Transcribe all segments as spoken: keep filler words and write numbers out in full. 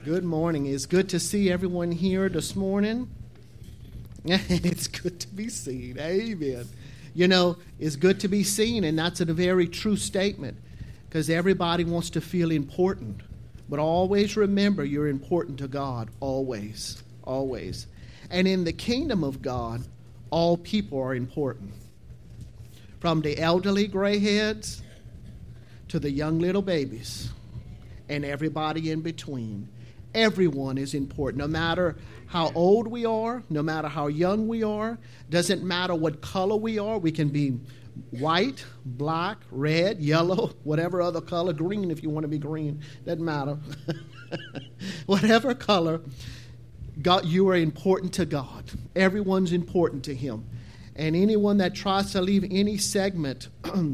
Good morning. It's good to see everyone here this morning. It's good to be seen. Amen. You know, it's good to be seen, and that's a very true statement because everybody wants to feel important. But always remember you're important to God. Always. Always. And in the kingdom of God, all people are important. From the elderly gray heads to the young little babies and everybody in between. Everyone is important, no matter how old we are, no matter how young we are. Doesn't matter what color we are. We can be white, black, red, yellow, whatever other color, green if you want to be green. Doesn't matter. Whatever color, God, you are important to God. Everyone's important to Him. And anyone that tries to leave any segment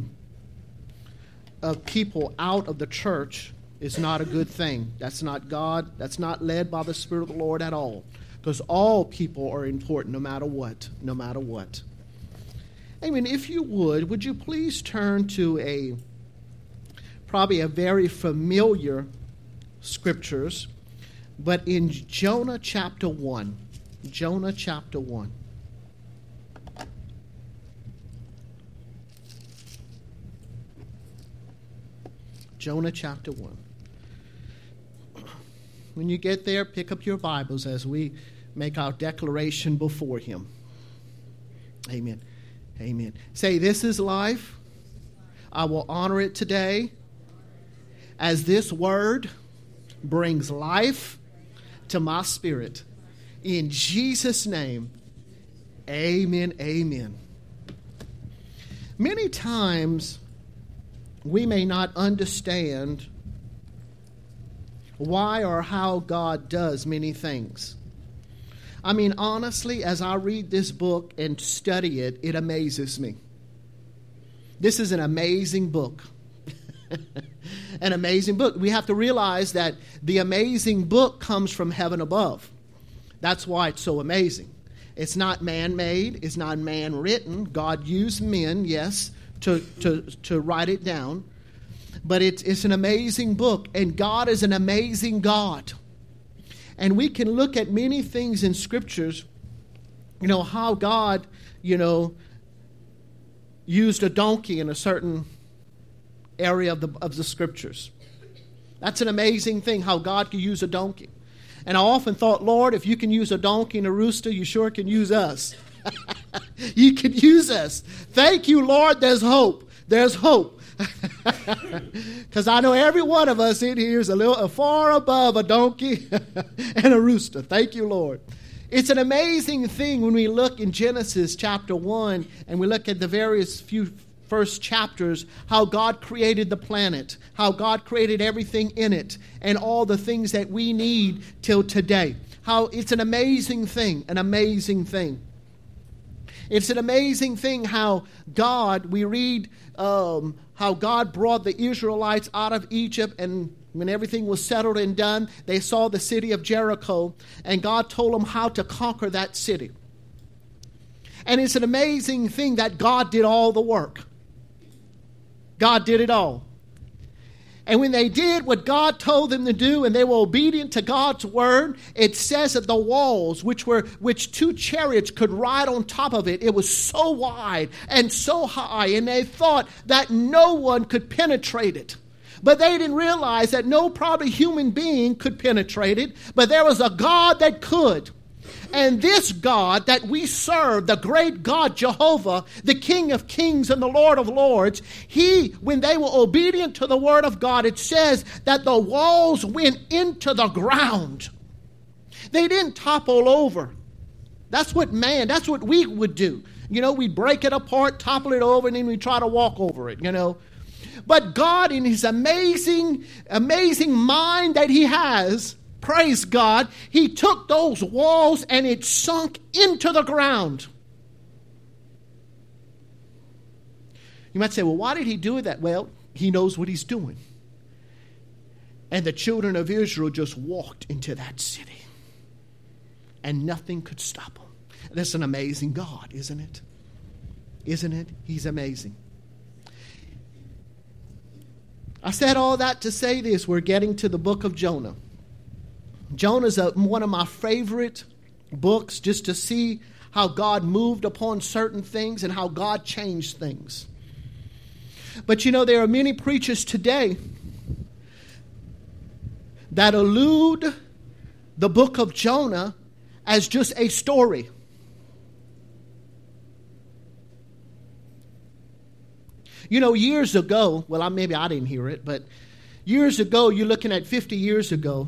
of people out of the church is not a good thing. That's not God. That's not led by the Spirit of the Lord at all. Because all people are important no matter what. No matter what. I mean, if you would, would you please turn to a probably a very familiar scriptures, but in Jonah chapter one. Jonah chapter one. Jonah chapter one. When you get there, pick up your Bibles as we make our declaration before Him. Amen. Amen. Say, this is life. I will honor it today as this word brings life to my spirit. In Jesus' name, amen, amen. Many times we may not understand why or how God does many things. I mean, honestly, as I read this book and study it, it amazes me. This is an amazing book. An amazing book. We have to realize that the amazing book comes from heaven above. That's why it's so amazing. It's not man-made. It's not man-written. God used men, yes, to, to, to write it down. But it's, it's an amazing book, and God is an amazing God. And we can look at many things in Scriptures, you know, how God, you know, used a donkey in a certain area of the, of the Scriptures. That's an amazing thing, how God can use a donkey. And I often thought, Lord, if you can use a donkey and a rooster, you sure can use us. You can use us. Thank you, Lord, there's hope. There's hope. Because I know every one of us in here is a little far above a donkey and a rooster. Thank you, Lord. It's an amazing thing when we look in Genesis chapter one and we look at the various few first chapters, how God created the planet, how God created everything in it, and all the things that we need till today. How it's an amazing thing, an amazing thing. It's an amazing thing how God, we read um, how God brought the Israelites out of Egypt, and when everything was settled and done, they saw the city of Jericho, and God told them how to conquer that city. And it's an amazing thing that God did all the work. God did it all. And when they did what God told them to do and they were obedient to God's word, it says that the walls, which were which two chariots could ride on top of it, it was so wide and so high, and they thought that no one could penetrate it. But they didn't realize that no probably human being could penetrate it, but there was a God that could. And this God that we serve, the great God Jehovah, the King of kings and the Lord of lords, he, when they were obedient to the word of God, it says that the walls went into the ground. They didn't topple over. That's what man, that's what we would do. You know, we break it apart, topple it over, and then we try to walk over it, you know. But God, in his amazing, amazing mind that he has, praise God, he took those walls and it sunk into the ground. You might say, well, why did he do that? Well, he knows what he's doing. And the children of Israel just walked into that city. And nothing could stop them. That's an amazing God, isn't it? Isn't it? He's amazing. I said all that to say this. We're getting to the book of Jonah. Jonah's a, one of my favorite books, just to see how God moved upon certain things and how God changed things. But you know, there are many preachers today that elude the book of Jonah as just a story. You know, years ago, well, I, maybe I didn't hear it, but years ago, you're looking at fifty years ago,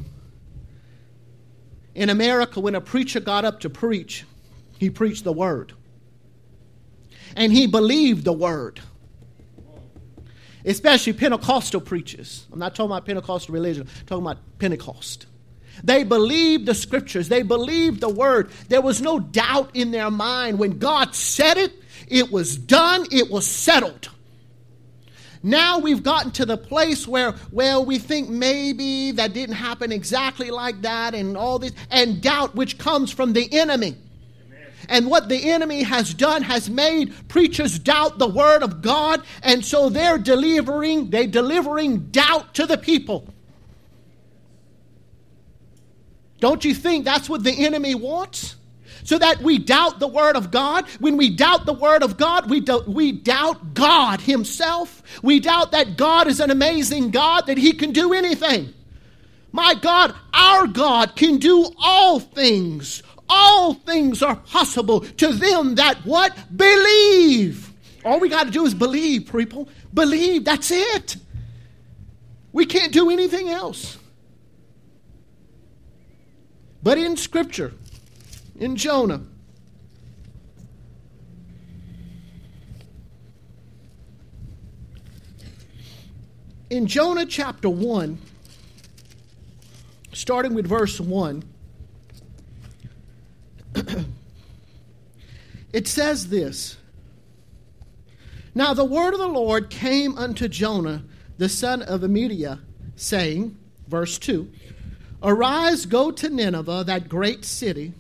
in America, when a preacher got up to preach, he preached the word. And he believed the word. Especially Pentecostal preachers. I'm not talking about Pentecostal religion. I'm talking about Pentecost. They believed the scriptures. They believed the word. There was no doubt in their mind. When God said it, it was done. It was settled. Now we've gotten to the place where, well, we think maybe that didn't happen exactly like that, and all this, and doubt which comes from the enemy. Amen. And what the enemy has done has made preachers doubt the word of God, and so they're delivering, they're delivering doubt to the people. Don't you think that's what the enemy wants? So that we doubt the word of God. When we doubt the word of God, we, do, we doubt God himself. We doubt that God is an amazing God, that he can do anything. My God, our God can do all things. All things are possible to them that what? Believe. All we got to do is believe, people. Believe, that's it. We can't do anything else. But in Scripture, in Jonah, in Jonah chapter one, starting with verse one, it says this: Now the word of the Lord came unto Jonah, the son of Amittai, saying, verse two, Arise, go to Nineveh, that great city.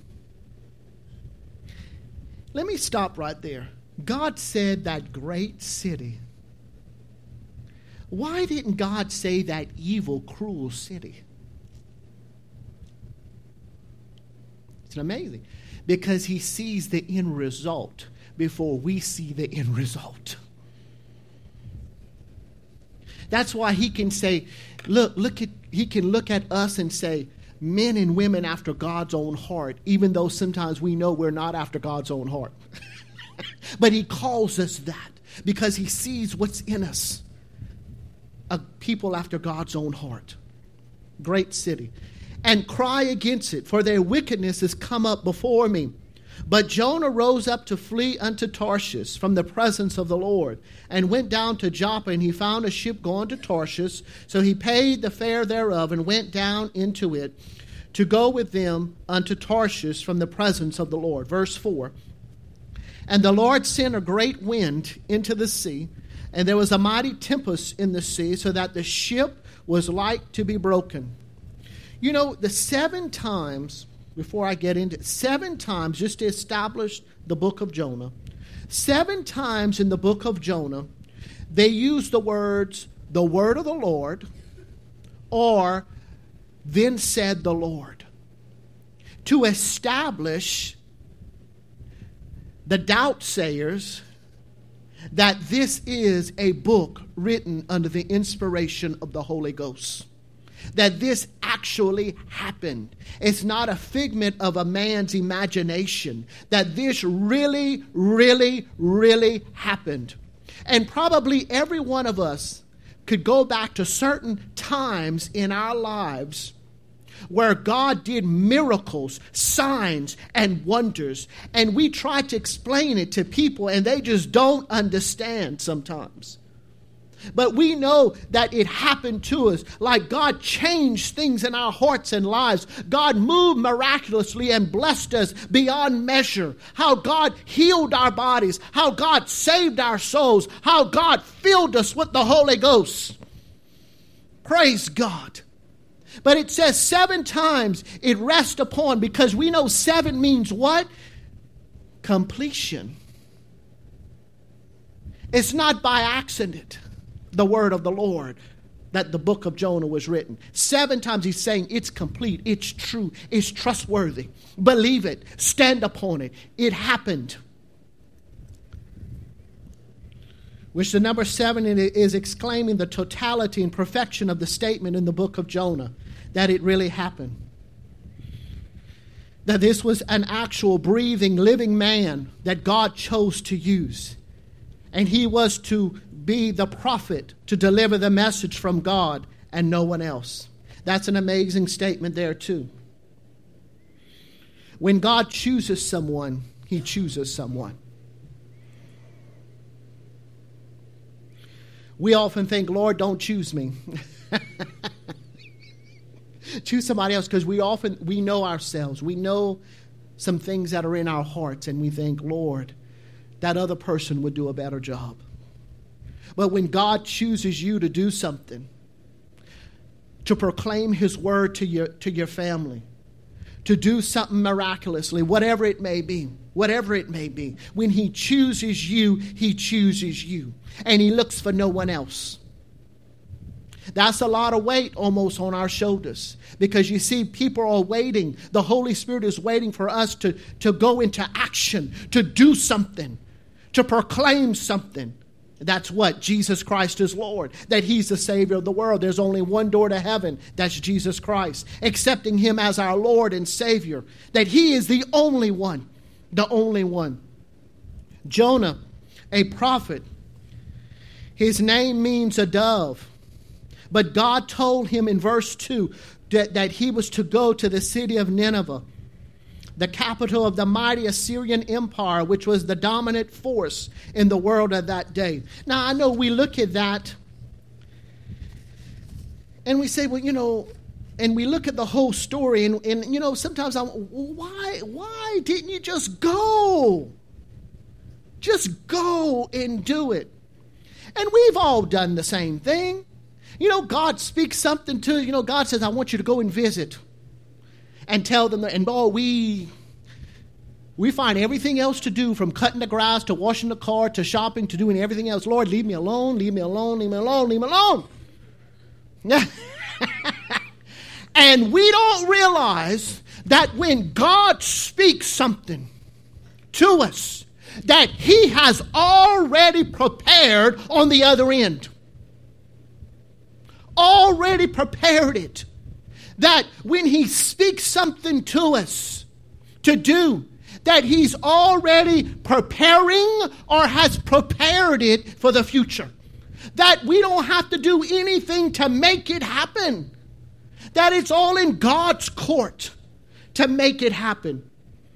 Let me stop right there. God said that great city. Why didn't God say that evil, cruel city? It's amazing. Because he sees the end result before we see the end result. That's why he can say, look, look at, he can look at us and say, men and women after God's own heart, even though sometimes we know we're not after God's own heart. But he calls us that because he sees what's in us. A people after God's own heart. Great city. And cry against it, for their wickedness has come up before me. But Jonah rose up to flee unto Tarshish from the presence of the Lord, and went down to Joppa, and he found a ship going to Tarshish. So he paid the fare thereof, and went down into it to go with them unto Tarshish from the presence of the Lord. Verse four. And the Lord sent a great wind into the sea, and there was a mighty tempest in the sea, so that the ship was like to be broken. You know, the seven times... Before I get into it, seven times, just to establish the book of Jonah, seven times in the book of Jonah, they use the words, the word of the Lord, or then said the Lord, to establish the doubt-sayers that this is a book written under the inspiration of the Holy Ghost. That this actually happened. It's not a figment of a man's imagination. That this really, really, really happened. And probably every one of us could go back to certain times in our lives where God did miracles, signs, and wonders. And we try to explain it to people and they just don't understand sometimes. But we know that it happened to us. Like God changed things in our hearts and lives. God moved miraculously and blessed us beyond measure. How God healed our bodies. How God saved our souls. How God filled us with the Holy Ghost. Praise God. But it says seven times it rests upon, because we know seven means what? Completion. It's not by accident. The word of the Lord. that the book of Jonah was written. Seven times he's saying it's complete, it's true, it's trustworthy. Believe it, stand upon it. It happened. Which the number seven is exclaiming the totality and perfection of the statement in the book of Jonah, that it really happened. That this was an actual breathing, living man that God chose to use. And he was to be the prophet to deliver the message from God and no one else. That's an amazing statement there too. When God chooses someone, he chooses someone. We often think, Lord, don't choose me. Choose somebody else, because we often, we know ourselves. We know some things that are in our hearts, and we think, Lord, that other person would do a better job. But when God chooses you to do something, to proclaim his word to your, to your family, to do something miraculously, whatever it may be, whatever it may be, when he chooses you, he chooses you. And he looks for no one else. That's a lot of weight almost on our shoulders. Because you see, people are waiting. The Holy Spirit is waiting for us to, to go into action, to do something, to proclaim something. That's what? Jesus Christ is Lord. That he's the Savior of the world. There's only one door to heaven. That's Jesus Christ. Accepting him as our Lord and Savior. That he is the only one. The only one. Jonah, a prophet. His name means a dove. But God told him in verse two that, that he was to go to the city of Nineveh, the capital of the mighty Assyrian Empire, which was the dominant force in the world of that day. Now, I know we look at that and we say, well, you know, and we look at the whole story, and, and you know, sometimes I'm, why, why didn't you just go? Just go and do it. And we've all done the same thing. You know, God speaks something to, you know, God says, I want you to go and visit. And tell them, that, and oh, we, we find everything else to do, from cutting the grass to washing the car to shopping to doing everything else. Lord, leave me alone, leave me alone, leave me alone, leave me alone. And we don't realize that when God speaks something to us, that he has already prepared on the other end. Already prepared it. That when he speaks something to us to do, that he's already preparing or has prepared it for the future. That we don't have to do anything to make it happen. That it's all in God's court to make it happen.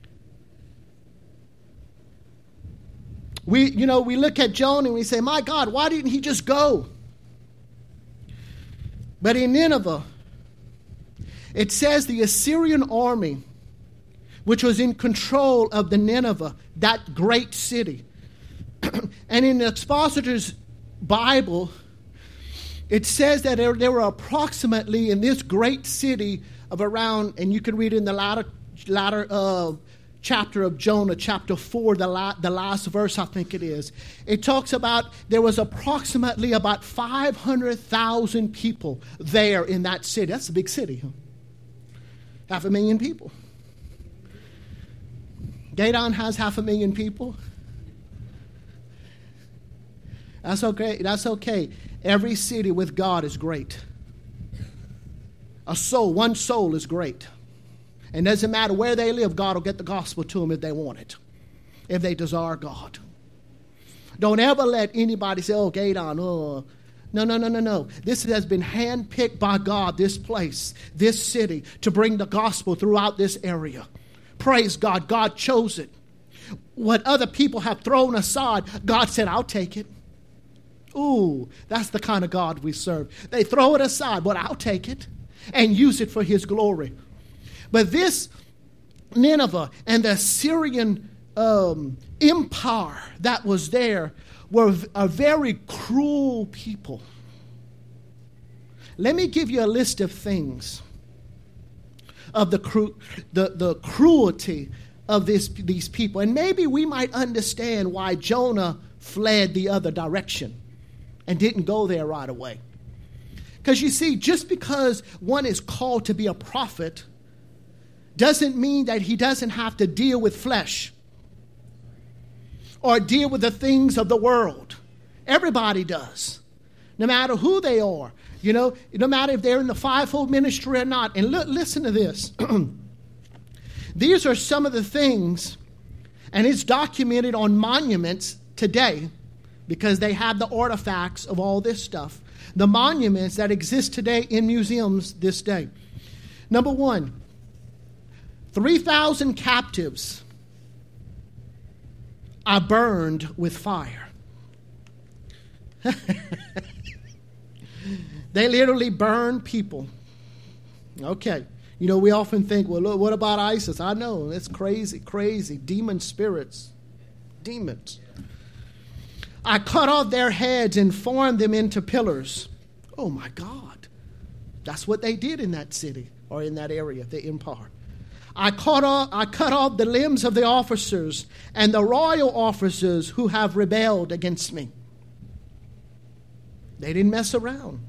We, you know, we look at Jonah and we say, my God, why didn't he just go? But in Nineveh, it says the Assyrian army, which was in control of the Nineveh, that great city. And in the Expositor's Bible, it says that there, there were approximately in this great city of around, and you can read in the latter, latter uh, chapter of Jonah, chapter four, the, la, the last verse I think it is. It talks about there was approximately about five hundred thousand people there in that city. That's a big city, huh? Half a million people. Gaydon has half a million people. That's okay. That's okay. Every city with God is great. A soul, one soul is great. And it doesn't matter where they live, God will get the gospel to them if they want it, if they desire God. Don't ever let anybody say, oh, Gaydon, oh. No, no, no, no, no. This has been handpicked by God, this place, this city, to bring the gospel throughout this area. Praise God. God chose it. What other people have thrown aside, God said, I'll take it. Ooh, that's the kind of God we serve. They throw it aside, but I'll take it and use it for his glory. But this Nineveh and the Assyrian um, empire that was there were a very cruel people. Let me give you a list of things of the cru- the, the cruelty of this, these people. And maybe we might understand why Jonah fled the other direction and didn't go there right away. Because you see, just because one is called to be a prophet doesn't mean that he doesn't have to deal with flesh or deal with the things of the world. Everybody does, no matter who they are. You know, no matter if they're in the fivefold ministry or not. And look, listen to this. These are some of the things, and it's documented on monuments today because they have the artifacts of all this stuff. The monuments that exist today in museums this day. Number one, three thousand captives are burned with fire. They literally burn people. Okay. You know, we often think, well, look, what about ISIS? I know, it's crazy, crazy. Demon spirits. Demons. I cut off their heads and formed them into pillars. Oh, my God. That's what they did in that city or in that area, the empire. I cut off, I cut off the limbs of the officers and the royal officers who have rebelled against me. They didn't mess around.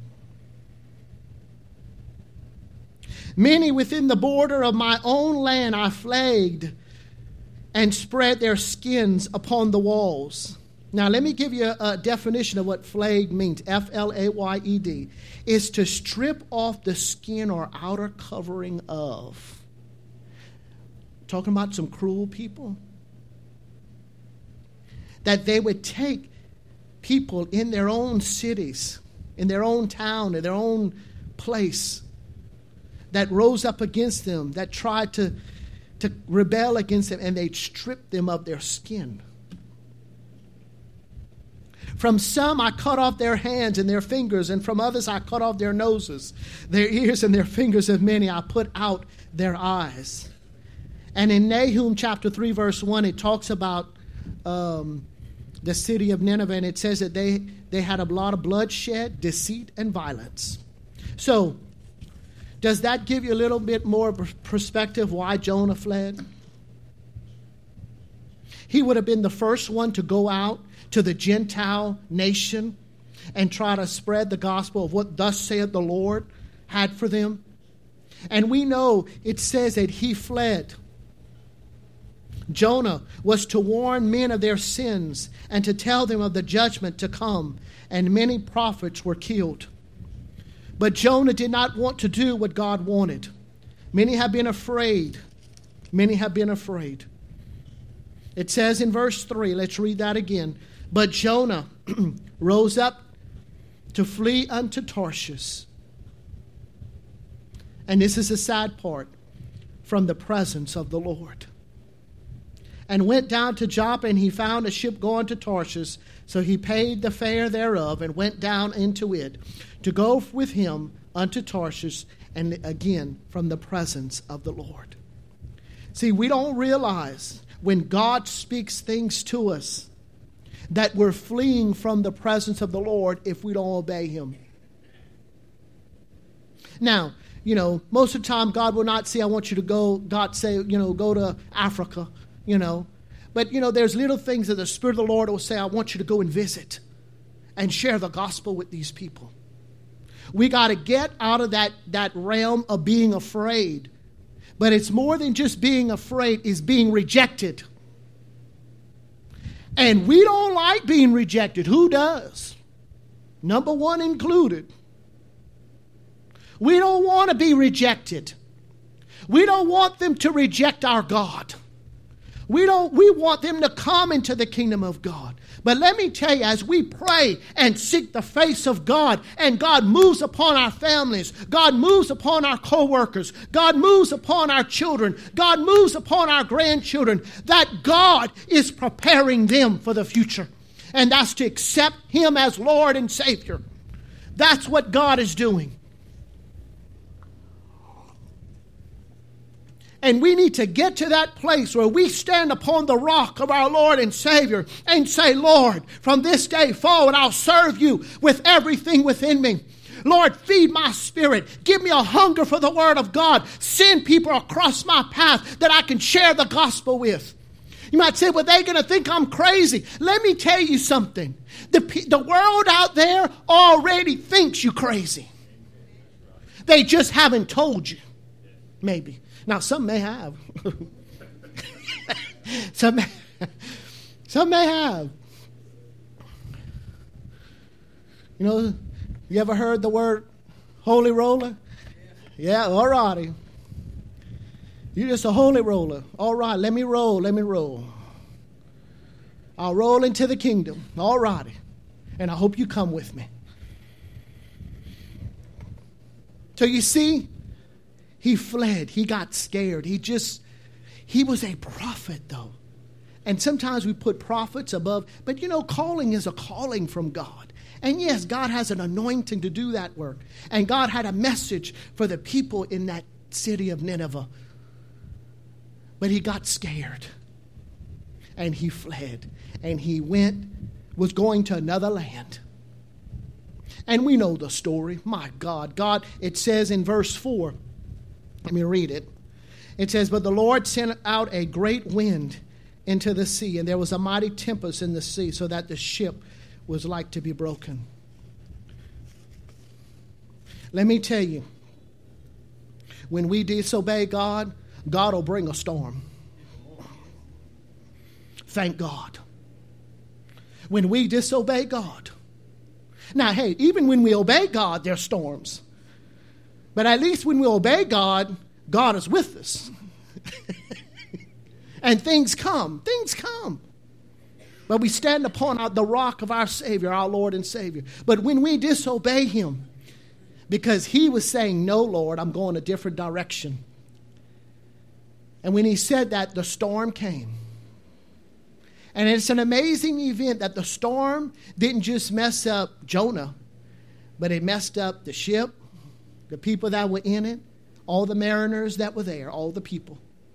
Many within the border of my own land I flagged and spread their skins upon the walls. Now, let me give you a, a definition of what flayed means. F L A Y E D. Is to strip off the skin or outer covering of. Talking about some cruel people. That they would take people in their own cities, in their own town, in their own place, that rose up against them, that tried to, to rebel against them, and they'd strip them of their skin. From some I cut off their hands and their fingers, and from others I cut off their noses, their ears and their fingers of many I put out their eyes. And in Nahum chapter three verse one, it talks about um, the city of Nineveh, and it says that they, they had a lot of bloodshed, deceit, and violence. So, does that give you a little bit more perspective why Jonah fled? He would have been the first one to go out to the Gentile nation and try to spread the gospel of what thus saith the Lord had for them. And we know it says that he fled. Jonah was to warn men of their sins and to tell them of the judgment to come, and many prophets were killed. But Jonah did not want to do what God wanted. Many have been afraid. Many have been afraid. It says in verse three, let's read that again. But Jonah rose up to flee unto Tarshish. And this is the sad part, from the presence of the Lord. And went down to Joppa, and he found a ship going to Tarshish. So he paid the fare thereof, and went down into it, to go with him unto Tarshish, and again from the presence of the Lord. See, we don't realize when God speaks things to us that we're fleeing from the presence of the Lord if we don't obey him. Now, you know, most of the time God will not say, I want you to go, God say, you know, go to Africa, you know. But, you know, there's little things that the Spirit of the Lord will say, I want you to go and visit and share the gospel with these people. We got to get out of that, that realm of being afraid. But it's more than just being afraid, it's being rejected. And we don't like being rejected. Who does? Number one included. We don't want to be rejected. We don't want them to reject our God. We don't. We want them to come into the kingdom of God. But let me tell you, as we pray and seek the face of God, and God moves upon our families, God moves upon our co-workers, God moves upon our children, God moves upon our grandchildren, that God is preparing them for the future. And that's to accept him as Lord and Savior. That's what God is doing. And we need to get to that place where we stand upon the rock of our Lord and Savior and say, Lord, from this day forward, I'll serve you with everything within me. Lord, feed my spirit. Give me a hunger for the word of God. Send people across my path that I can share the gospel with. You might say, well, they're going to think I'm crazy. Let me tell you something. The, the world out there already thinks you crazy. They just haven't told you. Maybe. Now, some may have. some, may, some may have. You know, you ever heard the word holy roller? Yeah, all righty. You're just a holy roller. All right, let me roll, let me roll. I'll roll into the kingdom. All righty. And I hope you come with me. So you see, he fled. He got scared. He just, he was a prophet though. And sometimes we put prophets above, but you know, calling is a calling from God. And yes, God has an anointing to do that work. And God had a message for the people in that city of Nineveh. But he got scared. And he fled. And he went, was going to another land. And we know the story. My God. God, it says in verse four. Let me read it. It says, but the Lord sent out a great wind into the sea. And there was a mighty tempest in the sea, so that the ship was like to be broken. Let me tell you, when we disobey God, God will bring a storm. Thank God. When we disobey God. Now, hey, even when we obey God, there are storms. But at least when we obey God, God is with us. And things come. Things come. But we stand upon our, the rock of our Savior, our Lord and Savior. But when we disobey him, because he was saying, no, Lord, I'm going a different direction. And when he said that, the storm came. And it's an amazing event that the storm didn't just mess up Jonah, but it messed up the ship, the people that were in it, all the mariners that were there, all the people.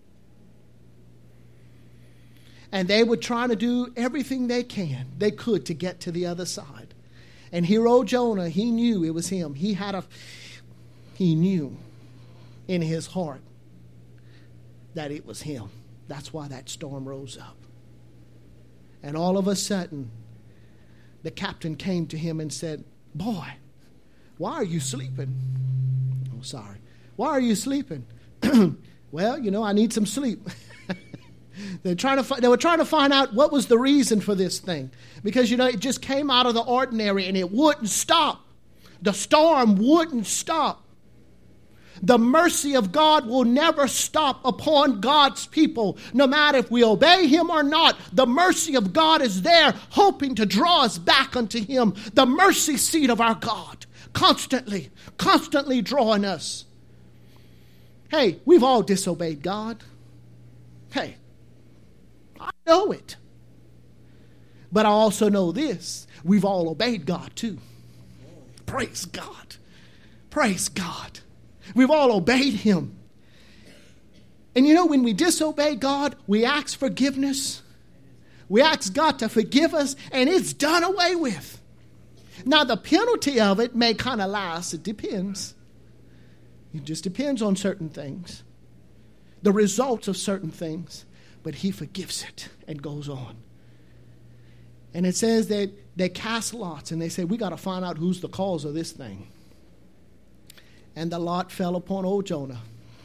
And they were trying to do everything they can, they could, to get to the other side. And hero Jonah, he knew it was him. He had a, he knew in his heart that it was him. That's why that storm rose up. And all of a sudden, the captain came to him and said, boy, why are you sleeping? Oh, sorry. Why are you sleeping? Well, you know, I need some sleep. They're trying to, they were trying to find out what was the reason for this thing. Because, you know, it just came out of the ordinary and it wouldn't stop. The storm wouldn't stop. The mercy of God will never stop upon God's people. No matter if we obey him or not, the mercy of God is there, hoping to draw us back unto him. The mercy seat of our God, constantly, constantly drawing us. Hey, we've all disobeyed God. Hey, I know it. But I also know this. We've all obeyed God too. Praise God. Praise God. We've all obeyed him. And you know, when we disobey God, we ask forgiveness. We ask God to forgive us, and it's done away with. Now, the penalty of it may kind of last. It depends. It just depends on certain things. The results of certain things. But he forgives it and goes on. And it says that they cast lots, and they say, we got to find out who's the cause of this thing. And the lot fell upon old Jonah.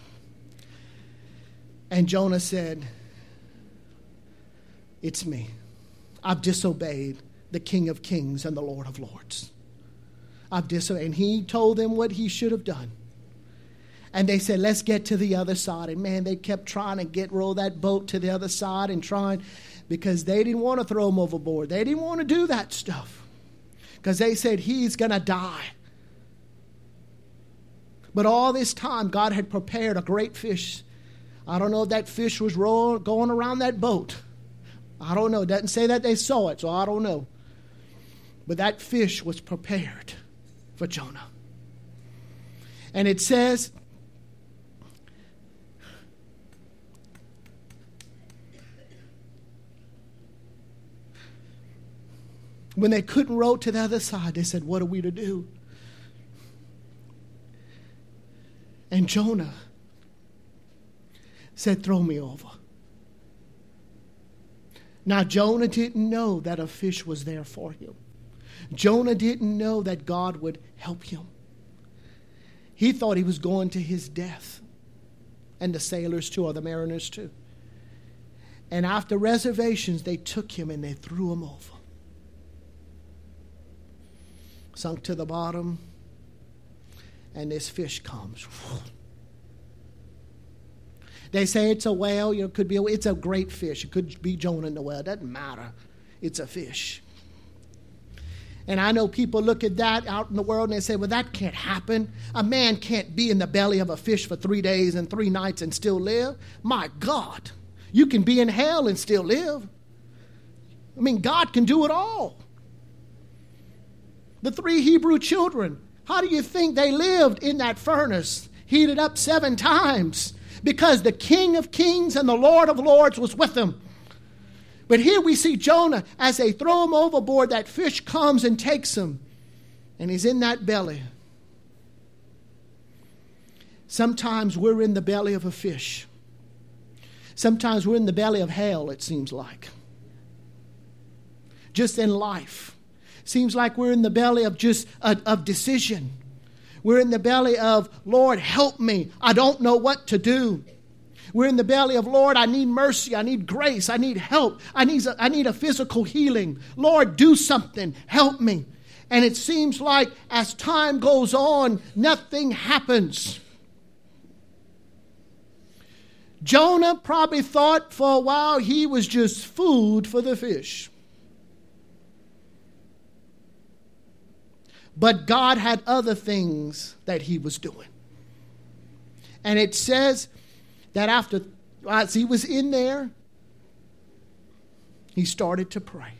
And Jonah said, it's me. I've disobeyed the King of Kings and the Lord of Lords. I've disobeyed. And he told them what he should have done. And they said, let's get to the other side. And man, they kept trying to get roll that boat to the other side and trying, because they didn't want to throw him overboard. They didn't want to do that stuff. Because they said, he's going to die. But all this time, God had prepared a great fish. I don't know if that fish was roll, going around that boat. I don't know. It doesn't say that they saw it, so I don't know. But that fish was prepared for Jonah. And it says, when they couldn't row to the other side, they said, what are we to do? And Jonah said, throw me over. Now, Jonah didn't know that a fish was there for him. Jonah didn't know that God would help him. He thought he was going to his death. And the sailors too, or the mariners too. And after reservations, they took him and they threw him over. Sunk to the bottom. And this fish comes. They say it's a whale. You know, it could be a, it's a great fish. It could be Jonah in the whale. It doesn't matter. It's a fish. And I know people look at that out in the world and they say, well, that can't happen. A man can't be in the belly of a fish for three days and three nights and still live. My God, you can be in hell and still live. I mean, God can do it all. The three Hebrew children, how do you think they lived in that furnace, heated up seven times? Because the King of Kings and the Lord of Lords was with them. But here we see Jonah, as they throw him overboard, that fish comes and takes him. And he's in that belly. Sometimes we're in the belly of a fish. Sometimes we're in the belly of hell, it seems like. Just in life. Seems like we're in the belly of just uh, of decision. We're in the belly of, Lord, help me. I don't know what to do. We're in the belly of, Lord, I need mercy. I need grace. I need help. I need a, I need a physical healing. Lord, do something. Help me. And it seems like as time goes on, nothing happens. Jonah probably thought for a while he was just food for the fish. But God had other things that he was doing. And it says that after, as he was in there, he started to pray.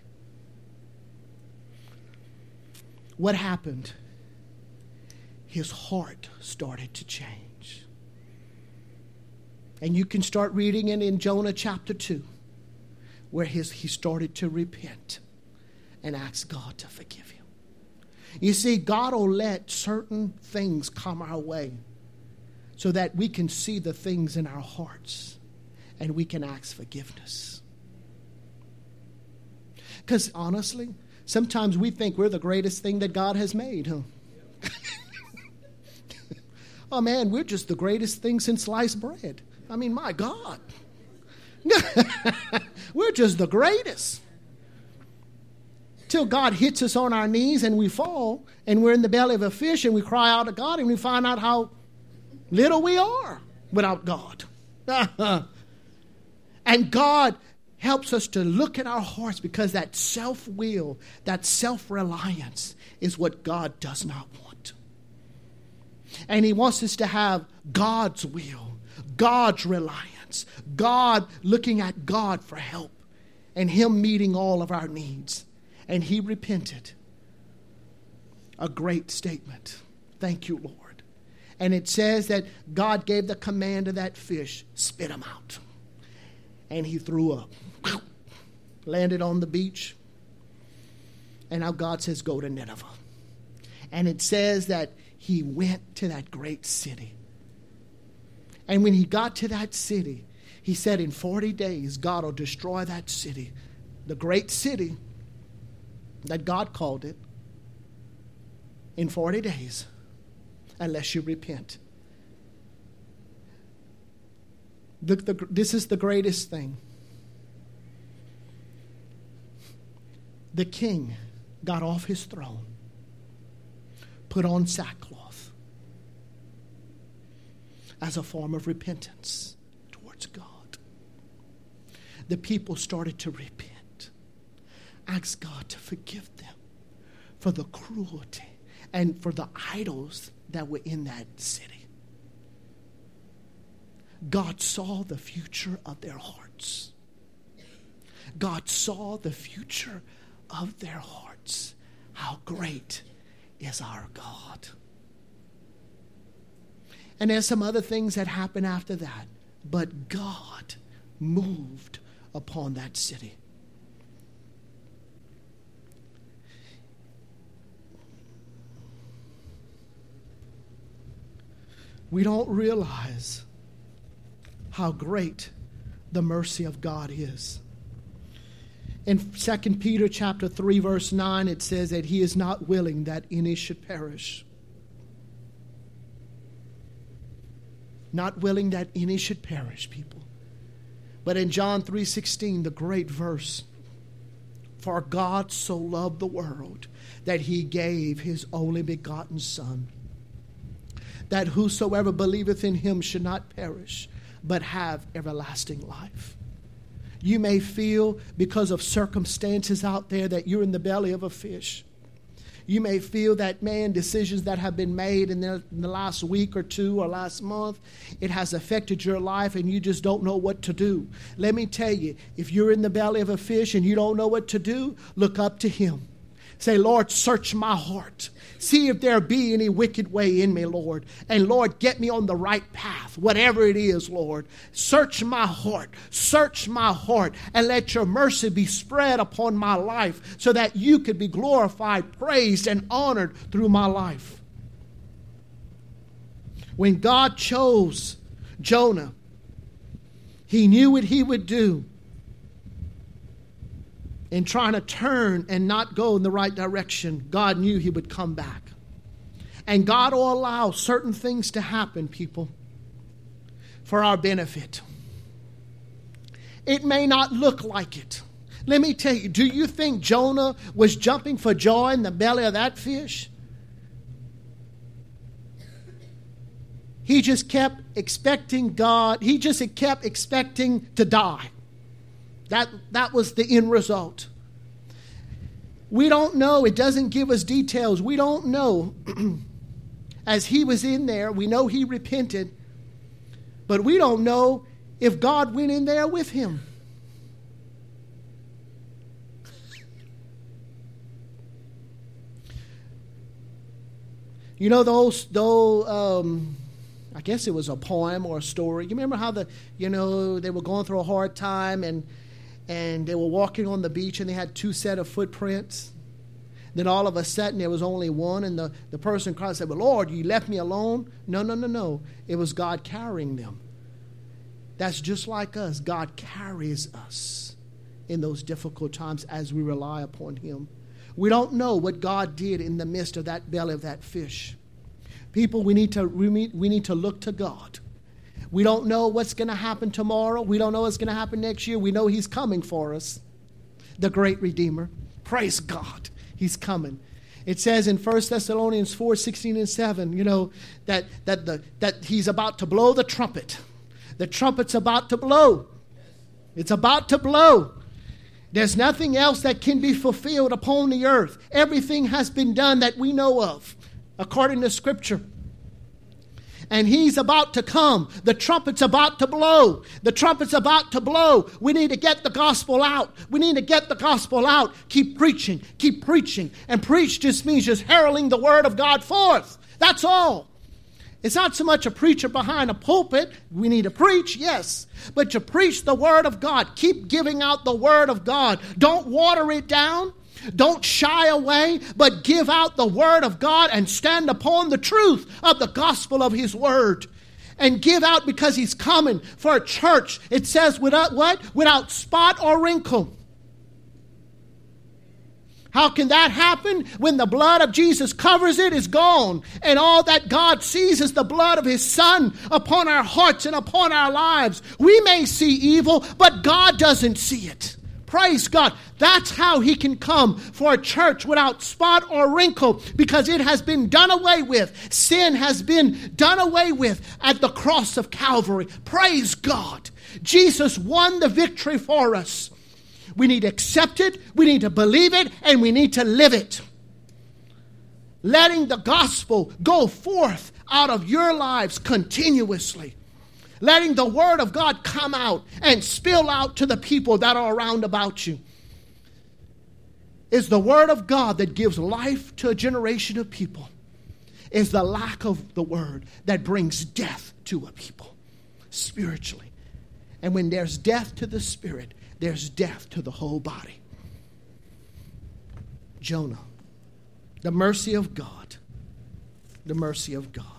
What happened? His heart started to change. And you can start reading it in Jonah chapter two, where his, he started to repent and ask God to forgive him. You see, God will let certain things come our way so that we can see the things in our hearts and we can ask forgiveness. Because honestly, sometimes we think we're the greatest thing that God has made, huh? Oh man, we're just the greatest thing since sliced bread. I mean, my God. We're just the greatest. Till God hits us on our knees and we fall and we're in the belly of a fish and we cry out to God and we find out how little we are without God. And God helps us to look at our hearts, because that self-will, that self-reliance is what God does not want. And he wants us to have God's will, God's reliance, God looking at God for help and him meeting all of our needs. And he repented. A great statement. Thank you, Lord. And it says that God gave the command to that fish, spit him out. And he threw up. Landed on the beach. And now God says, go to Nineveh. And it says that he went to that great city. And when he got to that city, he said in forty days, God will destroy that city. The great city that God called it, in forty days, unless you repent. The, the, this is the greatest thing. The king got off his throne, put on sackcloth as a form of repentance towards God. The people started to repent. Ask God to forgive them for the cruelty and for the idols that were in that city. God saw the future of their hearts. God saw the future of their hearts. How great is our God. And there's some other things that happened after that. But God moved upon that city. We don't realize how great the mercy of God is. In Second Peter chapter three, verse nine, it says that he is not willing that any should perish, not willing that any should perish, people. But in John three sixteen, the great verse, for God so loved the world that he gave his only begotten Son, that whosoever believeth in him should not perish, but have everlasting life. You may feel because of circumstances out there that you're in the belly of a fish. You may feel that, man, decisions that have been made in the, in the last week or two or last month, it has affected your life and you just don't know what to do. Let me tell you, if you're in the belly of a fish and you don't know what to do, look up to him. Say, Lord, search my heart. See if there be any wicked way in me, Lord. And Lord, get me on the right path, whatever it is, Lord. Search my heart. Search my heart. And let your mercy be spread upon my life so that you could be glorified, praised, and honored through my life. When God chose Jonah, he knew what he would do in trying to turn and not go in the right direction. God knew he would come back. And God will allow certain things to happen, people, for our benefit. It may not look like it. Let me tell you, do you think Jonah was jumping for joy in the belly of that fish? He just kept expecting God. He just kept expecting to die. That, that was the end result. We don't know. It doesn't give us details. We don't know. As he was in there, we know he repented. But we don't know if God went in there with him. You know those, those um, I guess it was a poem or a story. You remember how the, you know, they were going through a hard time and And they were walking on the beach and they had two set of footprints. Then all of a sudden there was only one, and the, the person cried and said, well, Lord, you left me alone? No, no, no, no. It was God carrying them. That's just like us. God carries us in those difficult times as we rely upon him. We don't know what God did in the midst of that belly of that fish. People, we need to, we need to look to God. We don't know what's going to happen tomorrow. We don't know what's going to happen next year. We know he's coming for us, the great Redeemer. Praise God. He's coming. It says in First Thessalonians four, sixteen and seven, you know, that, that, the, that he's about to blow the trumpet. The trumpet's about to blow. It's about to blow. There's nothing else that can be fulfilled upon the earth. Everything has been done that we know of, according to Scripture. And he's about to come. The trumpet's about to blow. The trumpet's about to blow. We need to get the gospel out. We need to get the gospel out. Keep preaching. Keep preaching. And preach just means just heralding the word of God forth. That's all. It's not so much a preacher behind a pulpit. We need to preach, yes. But to preach the word of God. Keep giving out the word of God. Don't water it down. Don't shy away, but give out the word of God and stand upon the truth of the gospel of his word. And give out because he's coming for a church. It says without what? Without spot or wrinkle. How can that happen? When the blood of Jesus covers it, is gone. And all that God sees is the blood of his Son upon our hearts and upon our lives. We may see evil, but God doesn't see it. Praise God. That's how he can come for a church without spot or wrinkle, because it has been done away with. Sin has been done away with at the cross of Calvary. Praise God. Jesus won the victory for us. We need to accept it, we need to believe it, and we need to live it. Letting the gospel go forth out of your lives continuously. Letting the word of God come out and spill out to the people that are around about you. It's the word of God that gives life to a generation of people. It's the lack of the word that brings death to a people spiritually. And when there's death to the spirit, there's death to the whole body. Jonah, the mercy of God, the mercy of God.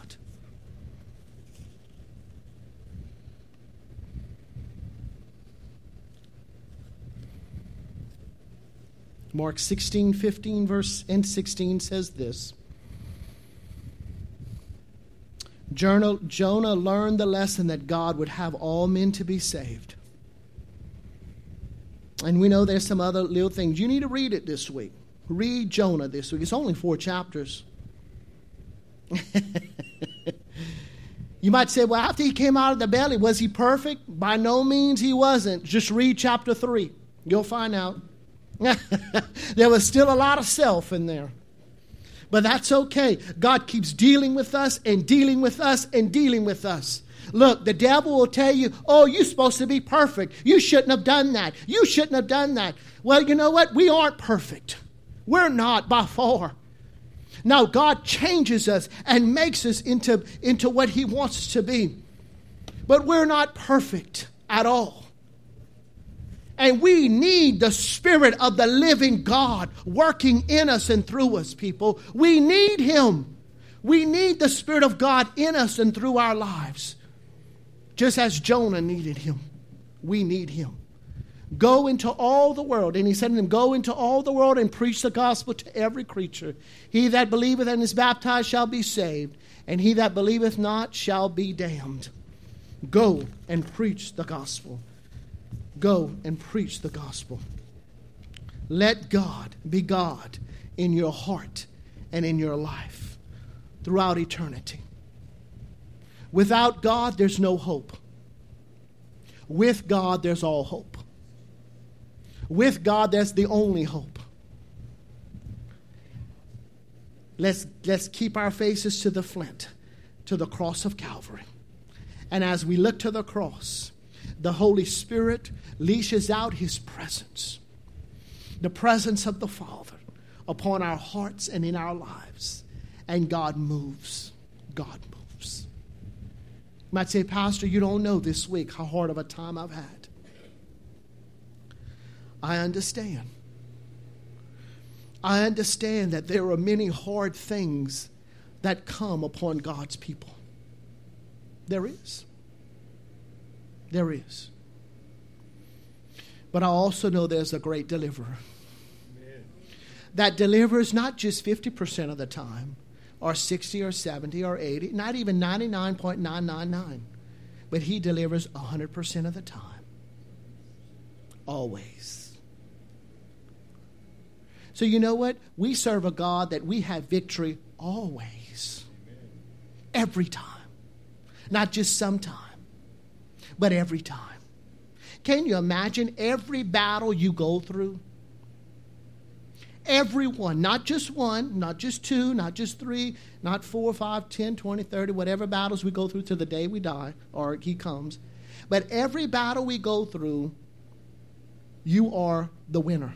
Mark sixteen, fifteen, verse and sixteen says this. Jonah, Jonah learned the lesson that God would have all men to be saved. And we know there's some other little things. You need to read it this week. Read Jonah this week. It's only four chapters. You might say, well, after he came out of the belly, was he perfect? By no means he wasn't. Just read chapter three. You'll find out. There was still a lot of self in there. But that's okay. God keeps dealing with us and dealing with us and dealing with us. Look, the devil will tell you, oh, you're supposed to be perfect. You shouldn't have done that. You shouldn't have done that. Well, you know what? We aren't perfect. We're not by far. Now, God changes us and makes us into, into what he wants us to be. But we're not perfect at all. And we need the Spirit of the living God working in us and through us, people. We need him. We need the Spirit of God in us and through our lives. Just as Jonah needed him, we need him. Go into all the world. And he said to them, go into all the world and preach the gospel to every creature. He that believeth and is baptized shall be saved, and he that believeth not shall be damned. Go and preach the gospel. Go and preach the gospel. Let God be God in your heart and in your life throughout eternity. Without God, there's no hope. With God, there's all hope. With God, that's the only hope. Let's, let's keep our faces to the flint, to the cross of Calvary. And as we look to the cross, the Holy Spirit leashes out his presence, the presence of the Father upon our hearts and in our lives. And God moves. God moves. You might say, Pastor, you don't know this week how hard of a time I've had. I understand. I understand that there are many hard things that come upon God's people. There is. There is. But I also know there's a great deliverer. Amen. That delivers not just fifty percent of the time, or sixty or seventy or eighty, not even ninety-nine point nine nine nine, but he delivers one hundred percent of the time. Always. So you know what? We serve a God that we have victory always. Amen. Every time. Not just sometime, but every time. Can you imagine every battle you go through? Every one, not just one, not just two, not just three, not four, five, ten, twenty, thirty, whatever battles we go through till the day we die or he comes. But every battle we go through, you are the winner.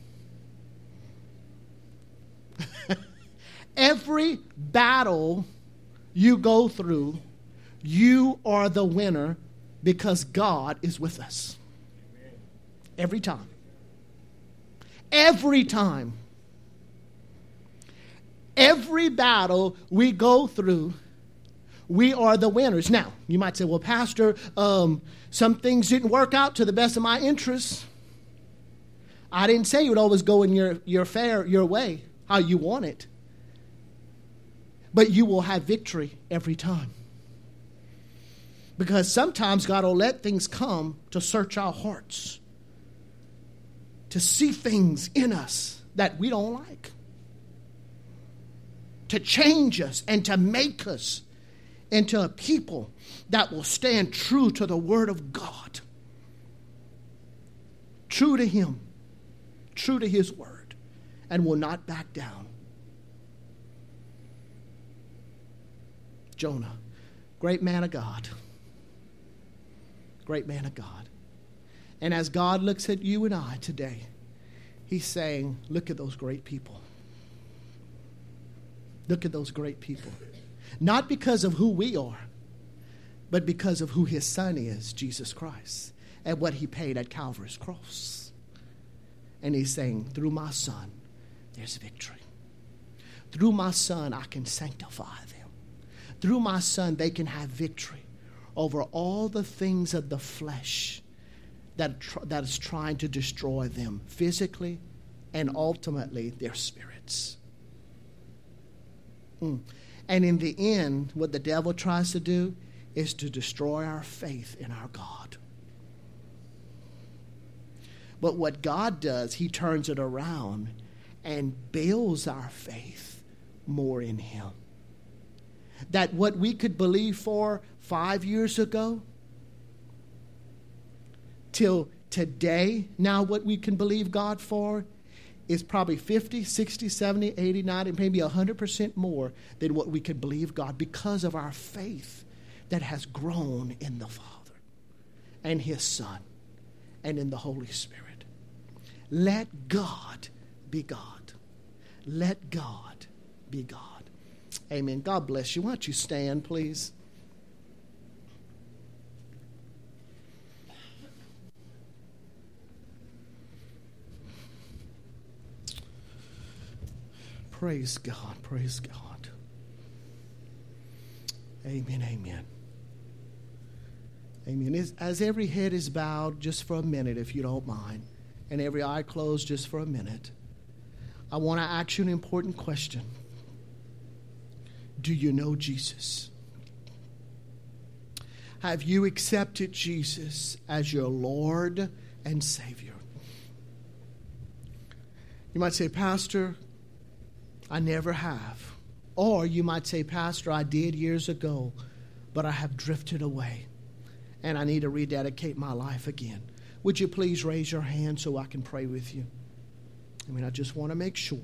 Every battle you go through, you are the winner because God is with us. Amen. Every time. Every time. Every battle we go through, we are the winners. Now, you might say, well, Pastor, um, some things didn't work out to the best of my interests. I didn't say you would always go in your, your fair, your way, how you want it. But you will have victory every time. Because sometimes God will let things come to search our hearts, to see things in us that we don't like, to change us and to make us into a people that will stand true to the Word of God, true to Him, true to His Word, and will not back down. Jonah, great man of God. Great man of God. And as God looks at you and I today, He's saying, look at those great people. Look at those great people. Not because of who we are, but because of who His Son is, Jesus Christ, and what He paid at Calvary's cross. And He's saying, through my Son, there's victory. Through my Son, I can sanctify them. Through my Son, they can have victory over all the things of the flesh that, that is trying to destroy them physically and ultimately their spirits. Mm. And in the end, what the devil tries to do is to destroy our faith in our God. But what God does, he turns it around and builds our faith more in him. That what we could believe for five years ago, till today, now what we can believe God for is probably fifty, sixty, seventy, eighty, ninety, maybe one hundred percent more than what we could believe God because of our faith that has grown in the Father and his Son and in the Holy Spirit. Let God be God. Let God be God. Amen. God bless you. Why don't you stand, please? Praise God. Praise God. Amen. Amen. Amen. As, as every head is bowed, just for a minute, if you don't mind, and every eye closed just for a minute, I want to ask you an important question. Do you know Jesus? Have you accepted Jesus as your Lord and Savior? You might say, Pastor, I never have. Or you might say, Pastor, I did years ago, but I have drifted away, and I need to rededicate my life again. Would you please raise your hand so I can pray with you? I mean, I just want to make sure.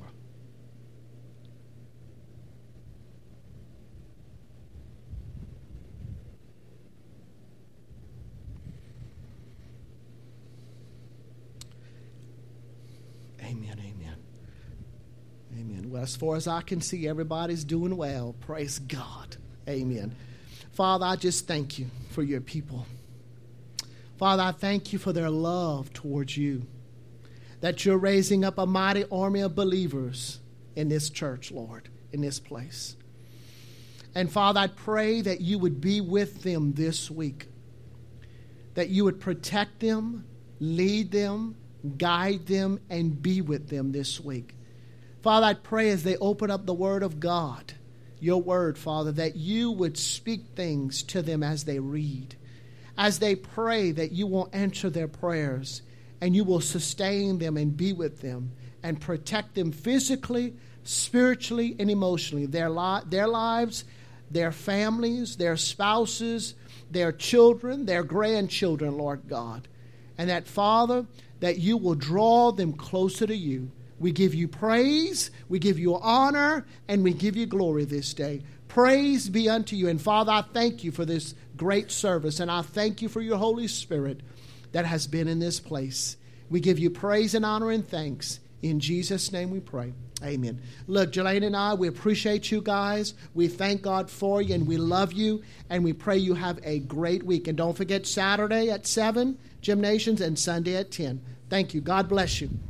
Amen, amen. Amen. Well, as far as I can see, everybody's doing well. Praise God. Amen. Father, I just thank you for your people. Father, I thank you for their love towards you, that you're raising up a mighty army of believers in this church, Lord, in this place. And Father, I pray that you would be with them this week, that you would protect them, lead them, guide them, and be with them this week. Father, I pray as they open up the Word of God, your Word, Father, that you would speak things to them as they read. As they pray, that you will answer their prayers and you will sustain them and be with them and protect them physically, spiritually, and emotionally. Their, li- their lives, their families, their spouses, their children, their grandchildren, Lord God. And that, Father, that you will draw them closer to you. We give you praise, we give you honor, and we give you glory this day. Praise be unto you. And Father, I thank you for this great service, and I thank you for your Holy Spirit that has been in this place. We give you praise and honor and thanks. In Jesus' name we pray. Amen. Look, Jelaine and I, we appreciate you guys. We thank God for you, and we love you, and we pray you have a great week. And don't forget Saturday at seven, Gymnations, and Sunday at ten. Thank you. God bless you.